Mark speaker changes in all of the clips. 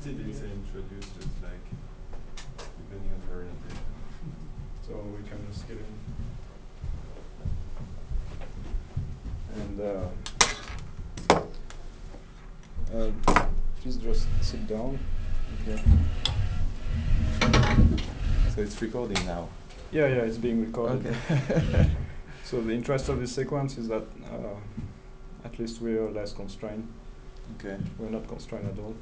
Speaker 1: still it's introduced just like depending on the orientation.
Speaker 2: So we can just get in. And please just sit down.
Speaker 1: Okay. So it's recording now.
Speaker 2: Yeah, it's being recorded.
Speaker 1: Okay.
Speaker 2: So the interest of this sequence is that at least we are less constrained.
Speaker 1: Okay.
Speaker 2: We're not constrained at all.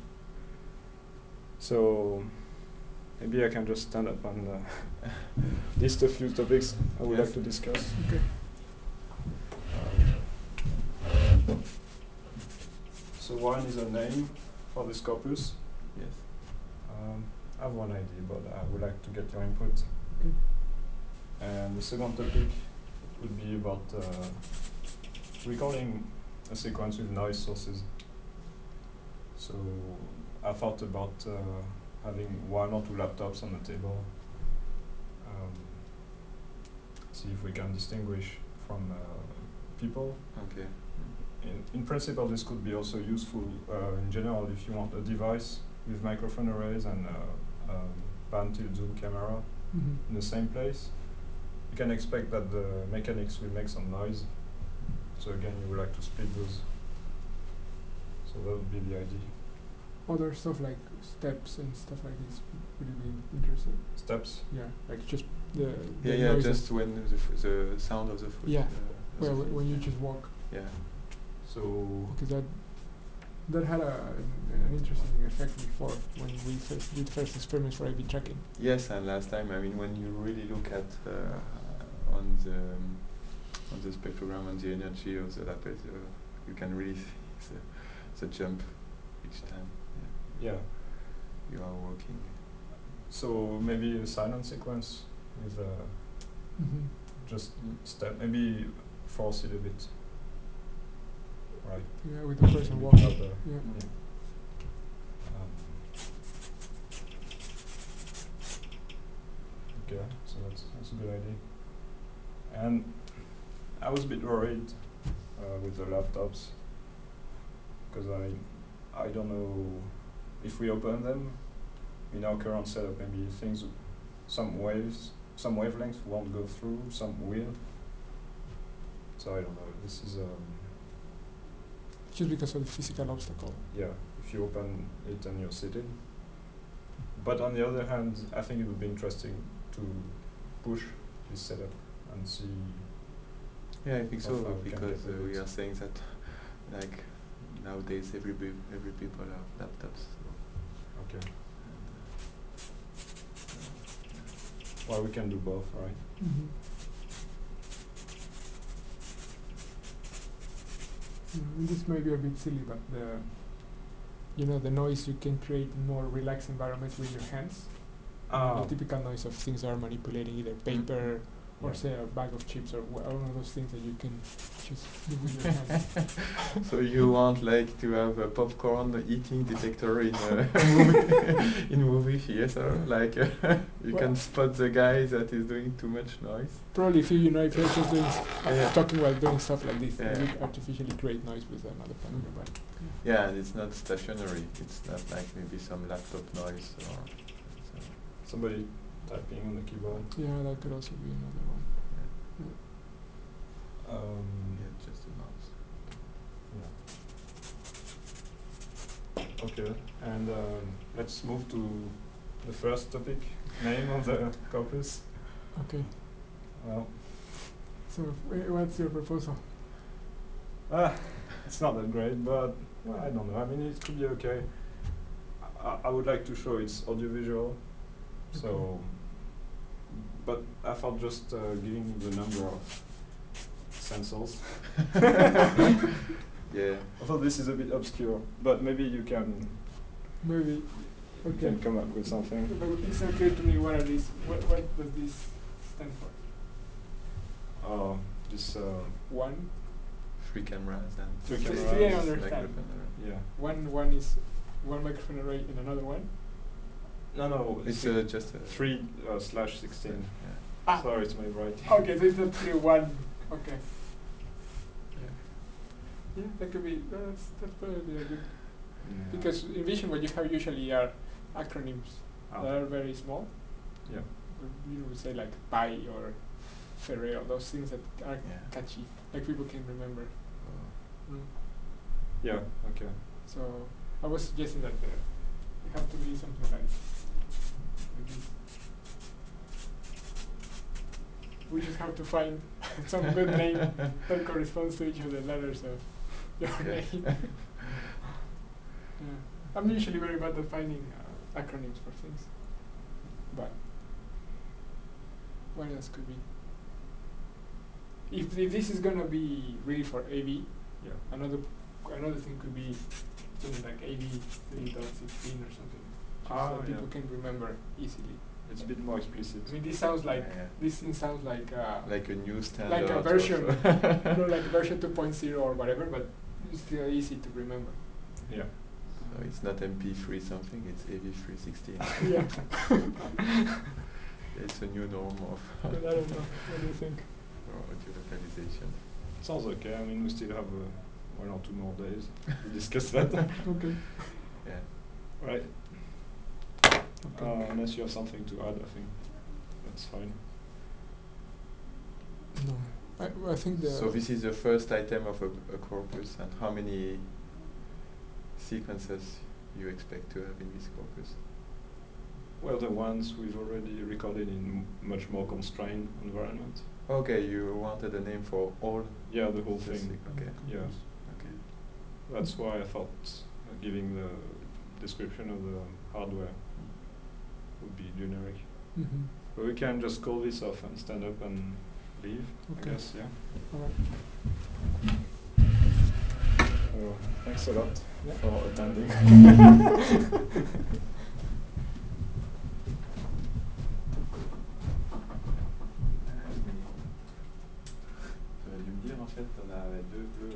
Speaker 2: So maybe I can just stand up and list a few topics I would like to discuss.
Speaker 3: Okay.
Speaker 2: So one is a name for this corpus.
Speaker 1: Yes.
Speaker 2: I have one idea, but I would like to get your input.
Speaker 3: Okay.
Speaker 2: And the second topic would be about recording a sequence with noise sources. So I thought about having one or two laptops on the table. See if we can distinguish from people.
Speaker 1: Okay.
Speaker 2: In principle, this could be also useful in general if you want a device with microphone arrays and pan-tilt zoom camera in the same place. You can expect that the mechanics will make some noise. So again, you would like to split those. So that would be the idea.
Speaker 3: Other stuff like steps and stuff like this would be interesting.
Speaker 2: Steps?
Speaker 3: Yeah, like just the
Speaker 1: Yeah,
Speaker 3: noise
Speaker 1: just when the sound of the foot.
Speaker 3: Yeah.
Speaker 1: of
Speaker 3: well,
Speaker 1: the foot,
Speaker 3: when you
Speaker 1: yeah.
Speaker 3: just walk,
Speaker 2: So
Speaker 3: because that had an interesting effect before when we first did first experiments for A/B tracking.
Speaker 1: Yes, and last time, I mean, when you really look at on the spectrogram and the energy of the lapel, you can really see the jump each time.
Speaker 2: yeah.
Speaker 1: You are walking.
Speaker 2: So maybe a silent sequence with just step, maybe force it a bit. Right.
Speaker 3: Yeah, with the person
Speaker 2: Maybe
Speaker 3: walking.
Speaker 2: not the-
Speaker 3: Yeah.
Speaker 2: Okay, so that's a good idea. And I was a bit worried with the laptops because I don't know if we open them in our current setup, maybe some wavelengths won't go through, some will. So I don't know. This is
Speaker 3: Just because of the physical obstacle.
Speaker 2: yeah. If you open it and you're sitting. But on the other hand, I think it would be interesting to push this setup and see.
Speaker 1: Yeah, I think
Speaker 2: how
Speaker 1: so,
Speaker 2: far we can
Speaker 1: because
Speaker 2: get with
Speaker 1: we
Speaker 2: it.
Speaker 1: are saying that, like, nowadays every people have laptops. So,
Speaker 2: Okay.
Speaker 1: and,
Speaker 2: Well, we can do both, right?
Speaker 3: This may be a bit silly, but the noise you can create in more relaxed environments with your hands. The typical noise of things that are manipulating either paper or say a bag of chips or one of those things that you can just do with your hands.
Speaker 1: So you want like to have a popcorn eating detector in movie in movie theater, like you can spot the guy that is doing too much noise.
Speaker 3: Probably if you're just doing talking while doing stuff like this,
Speaker 1: Yeah.
Speaker 3: you artificially create noise with another part of your body.
Speaker 1: Yeah, and it's not stationary. It's not like maybe some laptop noise or
Speaker 2: Somebody typing on the keyboard.
Speaker 3: Yeah, that could also be another one.
Speaker 1: yeah, just a mouse.
Speaker 2: Yeah. Okay, and let's move to the first topic, name of the corpus.
Speaker 3: Okay.
Speaker 2: Well,
Speaker 3: So what's your proposal?
Speaker 2: it's not that great, but well, I don't know. I mean, it could be okay. I would like to show it's audiovisual, so. But I thought just giving the number of sensors.
Speaker 1: Yeah.
Speaker 2: I thought this is a bit obscure, but maybe you can.
Speaker 3: Maybe.
Speaker 2: You can come up with something.
Speaker 3: But it's not clear to me what are these. What does this stand for?
Speaker 2: Oh, this
Speaker 3: One.
Speaker 1: 3 cameras and
Speaker 2: Three
Speaker 3: Three
Speaker 2: cameras.
Speaker 3: I understand.
Speaker 1: microphone array.
Speaker 2: Yeah.
Speaker 3: One is one microphone array in another one.
Speaker 2: No,
Speaker 1: It's just a
Speaker 2: 3/16.
Speaker 1: Yeah.
Speaker 2: Sorry, it's my writing.
Speaker 3: Okay, so it's not clear one. Okay. Yeah, that could be. That's probably a good Because in Vision what you have usually are acronyms that are very small.
Speaker 2: Yeah.
Speaker 3: You would say like Pi or Ferrero, those things that are catchy, like people can remember.
Speaker 2: Yeah. Okay.
Speaker 3: So I was suggesting that it have to be something like this. We just have to find some good name that corresponds to each of the letters of your name. Yeah. I'm usually very bad at finding acronyms for things. But what else could be? If this is gonna be really for AV, another thing could be something like AV 3.16 or something, just so people can remember easily.
Speaker 2: It's a bit more explicit.
Speaker 3: I mean, this sounds like this thing sounds like
Speaker 1: a new standard,
Speaker 3: like a version, like version 2.0 or whatever, but it's still easy to remember.
Speaker 2: Yeah.
Speaker 1: So it's not MP3 something; it's AV316.
Speaker 3: Yeah.
Speaker 1: It's a new norm of.
Speaker 3: But I don't know. What do you think?
Speaker 1: Audio localization.
Speaker 2: Sounds okay. I mean, we still have 1 or 2 more days to discuss that.
Speaker 3: Okay.
Speaker 1: Yeah.
Speaker 2: Right. Unless you have something to add, I think that's fine.
Speaker 3: No, I think the.
Speaker 1: So this is the first item of a corpus, and how many sequences you expect to have in this corpus?
Speaker 2: Well, the ones we've already recorded in much more constrained environment.
Speaker 1: Okay, you wanted a name for all?
Speaker 2: Yeah, the whole thing.
Speaker 1: Okay.
Speaker 2: Yeah.
Speaker 1: Okay.
Speaker 2: That's why I thought giving the description of the hardware would be generic.
Speaker 3: Mm-hmm.
Speaker 2: But we can just call this off and stand up and leave,
Speaker 3: Okay.
Speaker 2: I guess, yeah.
Speaker 3: Alright.
Speaker 2: Thanks a lot for attending.
Speaker 1: J'aurais dû me dire en fait, on a deux bleus.